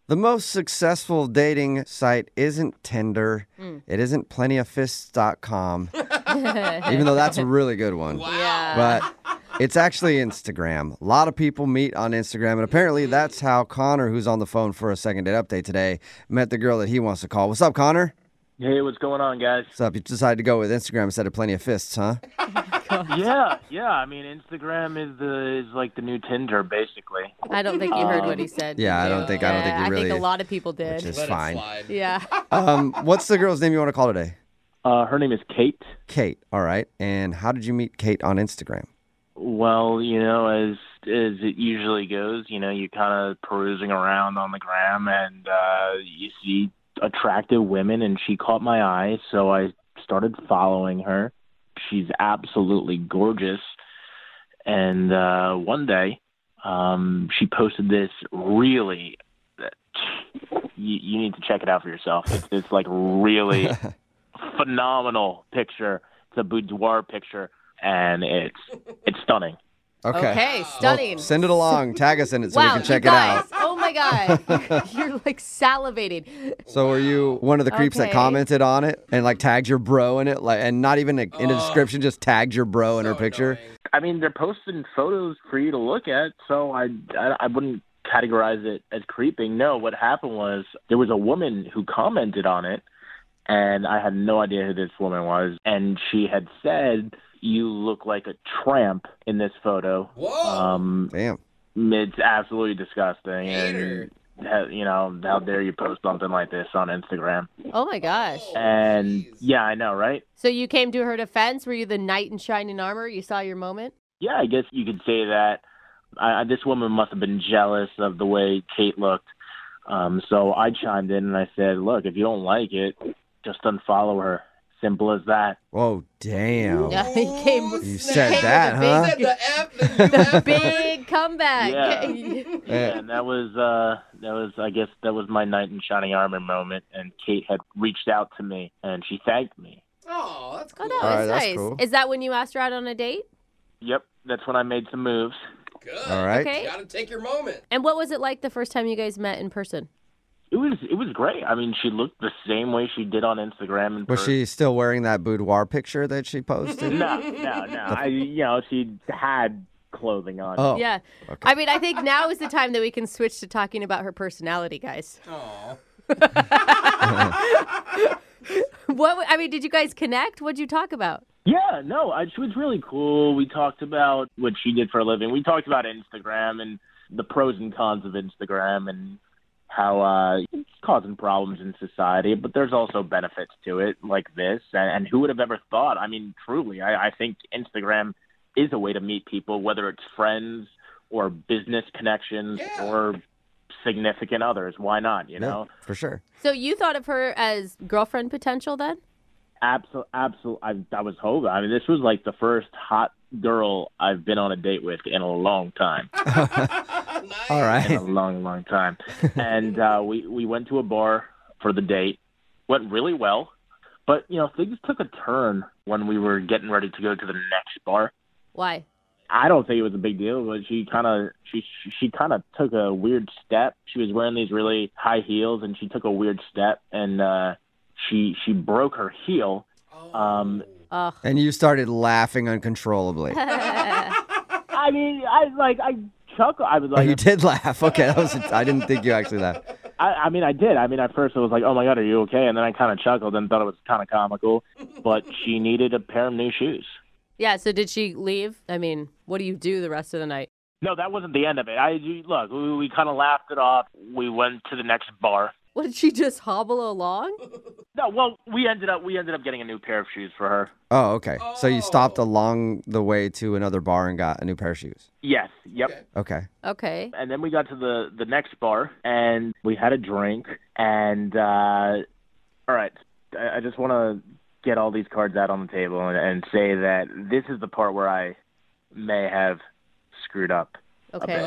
The most successful dating site isn't Tinder. It isn't plentyoffists.com, even though that's a really good one. Wow. Yeah. But it's actually Instagram. A lot of people meet on Instagram, and apparently that's how Connor, who's on the phone for a second date update today, met the girl that he wants to call. What's up, Connor? Hey, what's going on, guys? What's up? You decided to go with Instagram instead of Plenty of Fists, huh? Yeah. I mean, Instagram is like the new Tinder, basically. I don't think you heard what he said. Yeah, did I you? don't think you really. I think a lot of people did. Which is Let fine. it slide. Yeah. What's the girl's name you want to call today? Her name is Kate. Kate. All right. And how did you meet Kate on Instagram? Well, as it usually goes, you kind of perusing around on the gram, and you see attractive women, and she caught my eye, so I started following her. She's absolutely gorgeous. And one day, she posted this really, you need to check it out for yourself. It's like really phenomenal picture. It's a boudoir picture, and it's stunning. Okay. Stunning. Well, send it along. Tag us in it so wow, we can check you it guys. out. Oh my God. You're like salivating. So were you one of the creeps that Okay. commented on it and like tagged your bro in it, and not even in the description, just tagged your bro in her So picture? annoying. I mean, they're posting photos for you to look at, so I wouldn't categorize it as creeping. No, what happened was there was a woman who commented on it, and I had no idea who this woman was, and she had said, "You look like a tramp in this photo." Whoa. Damn. It's absolutely disgusting, Hater. and how dare you post something like this on Instagram? Oh my gosh. And yeah, I know, right? So you came to her defense? Were you the knight in shining armor? You saw your moment? Yeah, I guess you could say that. This woman must have been jealous of the way Kate looked. So I chimed in and I said, look, if you don't like it, just unfollow her. Simple as that. Whoa, damn. Yeah, he came. You snap. said that, Came huh? with Said the F, then The UF. big comeback. Yeah. Yeah. And that was I guess that was my knight in shining armor moment. And Kate had reached out to me and she thanked me. Oh, that's Oh cool. no, All right, it's that's nice. cool. Is that when you asked her out on a date? Yep, that's when I made some moves. Good. All right. Okay. Gotta take your moment. And what was it like the first time you guys met in person? It was great. I mean, she looked the same way she did on Instagram. In Was person. she still wearing that boudoir picture that she posted? No. She had clothing on. Oh. Yeah. Okay. I mean, I think now is the time that we can switch to talking about her personality, guys. Aw. Did you guys connect? What'd you talk about? Yeah, no, she was really cool. We talked about what she did for a living. We talked about Instagram and the pros and cons of Instagram and how it's causing problems in society, but there's also benefits to it like this. And who would have ever thought? I mean, truly, I think Instagram is a way to meet people, whether it's friends or business connections Yeah. or significant others. Why not, you know? Yeah, for sure. So you thought of her as girlfriend potential then? Absolutely. I was hoping. I mean, this was like the first hot girl I've been on a date with in a long time. Nice. All In a right. long time. And we went to a bar for the date. Went really well. But, things took a turn when we were getting ready to go to the next bar. Why? I don't think it was a big deal, but she kind of took a weird step. She was wearing these really high heels, and she took a weird step, and she broke her heel. Ugh. And you started laughing uncontrollably. I mean, I chuckled. I was Oh, like, you did laugh. Okay, I didn't think you actually laughed. I mean, I did. I mean, at first it was like, oh my God, are you okay? And then I kind of chuckled and thought it was kind of comical. But she needed a pair of new shoes. Yeah, so did she leave? I mean, what do you do the rest of the night? No, that wasn't the end of it. Look, we kind of laughed it off. We went to the next bar. What, did she just hobble along? No, well, we ended up getting a new pair of shoes for her. Oh, okay. So you stopped Oh. along the way to another bar and got a new pair of shoes. Yes, yep. Okay. Okay. Okay. And then we got to the next bar, and we had a drink. And all right, I just want to get all these cards out on the table and say that this is the part where I may have screwed up. Okay.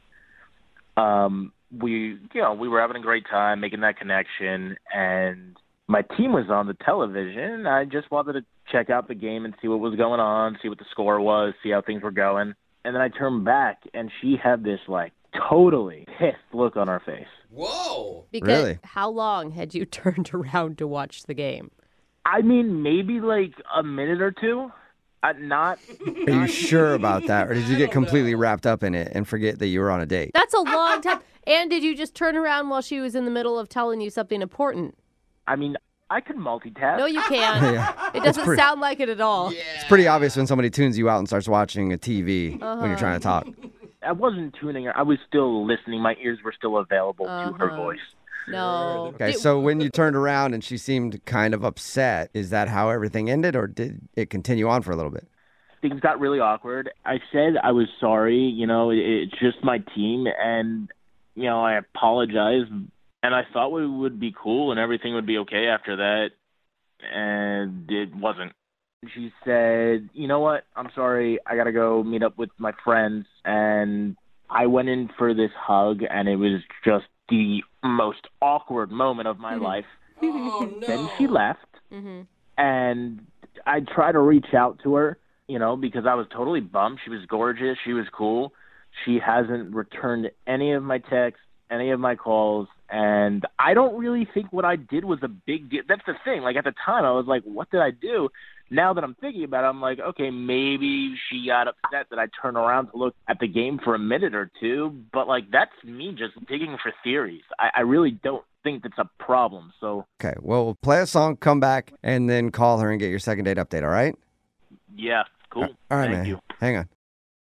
Uh-oh. We were having a great time making that connection, and my team was on the television. I just wanted to check out the game and see what was going on, see what the score was, see how things were going. And then I turned back, and she had this like totally pissed look on her face. Whoa. Because Really? how long had you turned around to watch the game? I mean, maybe like a minute or two. Not. Are you sure about that? Or did you get completely wrapped up in it and forget that you were on a date? That's a long time. And did you just turn around while she was in the middle of telling you something important? I mean, I could multitask. No, you can't. Yeah. It doesn't sound like it at all. It's pretty obvious when somebody tunes you out and starts watching a TV when you're trying to talk. I wasn't tuning her. I was still listening. My ears were still available to her voice. No. Okay, so when you turned around and she seemed kind of upset, is that how everything ended, or did it continue on for a little bit? Things got really awkward. I said I was sorry. It's just my team, and I apologized. And I thought we would be cool and everything would be okay after that, and it wasn't. She said, "You know what? I'm sorry. I gotta go meet up with my friends." And I went in for this hug, and it was just the most awkward moment of my life. Oh, no. Then she left, and I tried to reach out to her, because I was totally bummed. She was gorgeous. She was cool. She hasn't returned any of my texts, any of my calls, and I don't really think what I did was a big deal. That's the thing. Like, at the time, I was like, what did I do? Now that I'm thinking about it, I'm like, okay, maybe she got upset that I turned around to look at the game for a minute or two, but, like, that's me just digging for theories. I really don't think that's a problem, so. Okay, well, we'll play a song, come back, and then call her and get your second date update, all right? Yeah, cool. All right, Thank man. you. Hang on.